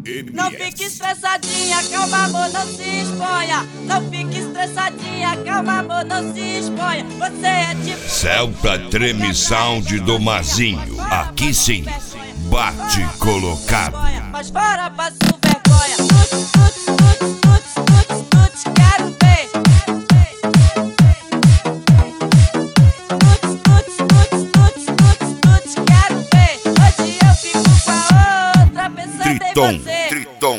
Não fique estressadinha, calma amor, não se exponha. Não fique estressadinha, calma amor, não se exponha. Você é tipo Celta Treme Sound do Mazinho. Aqui sim, bate colocado. Mas fora passo vergonha. Tuts, quero ver. Tuts, quero ver. Hoje eu fico com a outra pensando em você. Triton.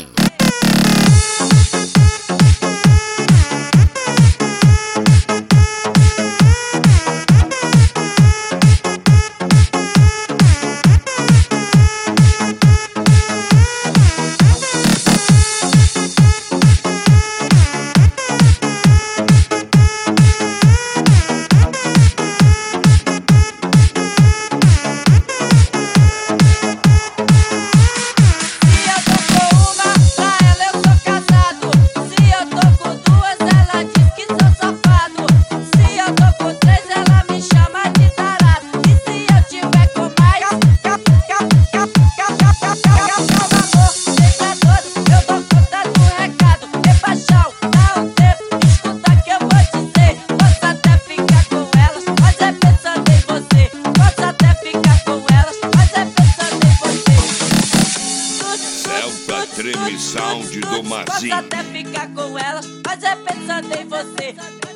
Treme Sound do Mazinho. Posso até ficar com elas, mas é pensando em você.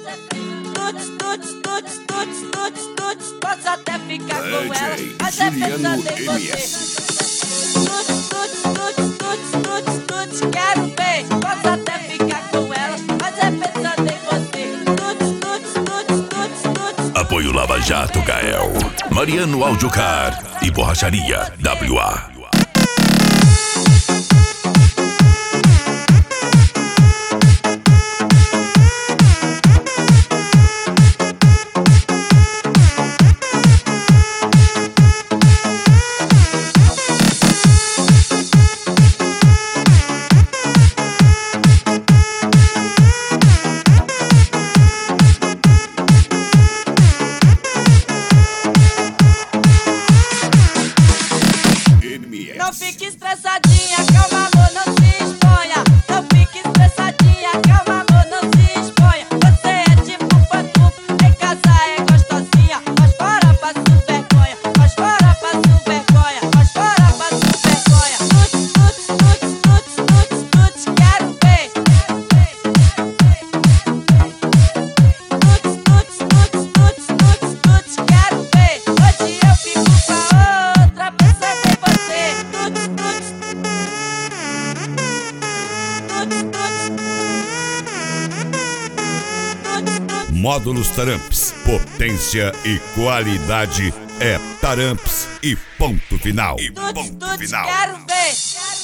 Tuts, posso até ficar com elas, mas é pensando em você. Tuts, quero ver. Posso até ficar com elas, mas é pensando em você. Tuts. Apoio Lava Jato Gael, Mariano Audiocar e Borracharia WA. Não fique estressadinha, calma amor, não se exponha. Não fique estressadinha, calma amor, não se exponha. Você é tipo pantufa, em casa é gostosinha. Mas fora passo vergonha, mas fora passo vergonha, mas fora passo vergonha. Tuts, quero ver. Tuts, quero ver. Hoje eu fico com a outra pensando em você. Módulos Taramps. Potência e qualidade é Taramps e ponto final. Tuts, quero ver.